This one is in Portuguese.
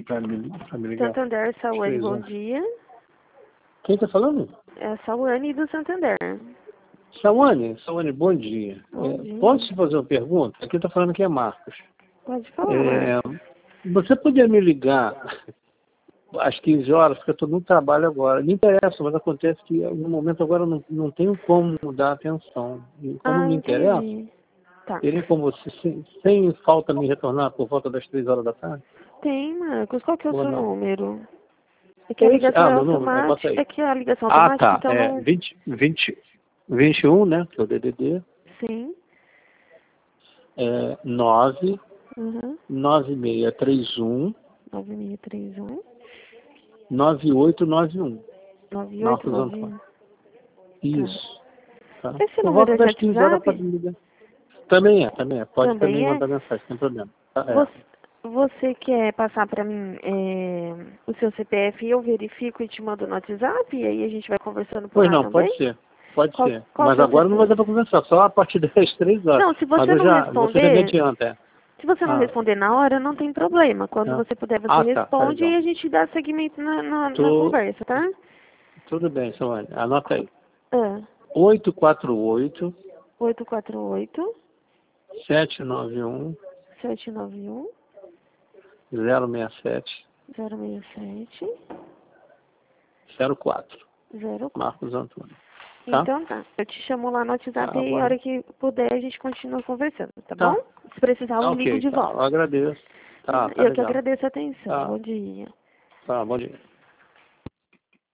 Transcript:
pedir para me ligar. Santander, Sawane, 3 bom horas. dia. Quem está falando? É a Sawane do Santander. Sawane, bom dia. Bom dia. Posso te fazer uma pergunta? Aqui está falando que é Marcos. Pode falar. Você podia me ligar às 15 horas, porque eu estou no trabalho agora. Me interessa, mas acontece que no momento agora eu não tenho como mudar a atenção. E como me interessa, Entendi. Tá. teria como você, sem falta, me retornar por volta das 3 horas da tarde? Tem, Marcos. Qual que é o Ou seu não? número? É que a ligação é Meu número, bota automática. aí. É que a ligação automática, Tá. então É não... 21, né? Que é o DDD. Sim. 9 Uhum. 9631 9631 9891. Marcos Antônio. 9891. Isso. Tá. Esse Por número volta é de das 15 horas pode WhatsApp? me ligar. Também é. Pode também Também é. mandar mensagem, sem problema. Você quer passar para mim o seu CPF e eu verifico e te mando no WhatsApp? E aí a gente vai conversando por Pois lá não, também? pode ser. Pode ser. Qual Mas que é o agora não vai dar CPF? para conversar, só a partir das 3 horas. Não, se Mas você eu não você já me responder, adianta. se você não responder na hora, não tem problema. Quando você puder, você Tá, responde e legal. a gente dá seguimento na Tô, conversa, tá? tudo bem, Samuel. Anota aí. Ah, 848 848 791 791 067 067 04. 04. Marcos Antônio. Tá? Então tá, eu te chamo lá no WhatsApp e a Bom. hora que puder a gente continua conversando, tá bom? Tá. Se precisar eu ligo Ok, de tá. Eu volta. agradeço. Tá Eu que legal. agradeço a atenção. Tá. Bom dia. Tá, bom dia.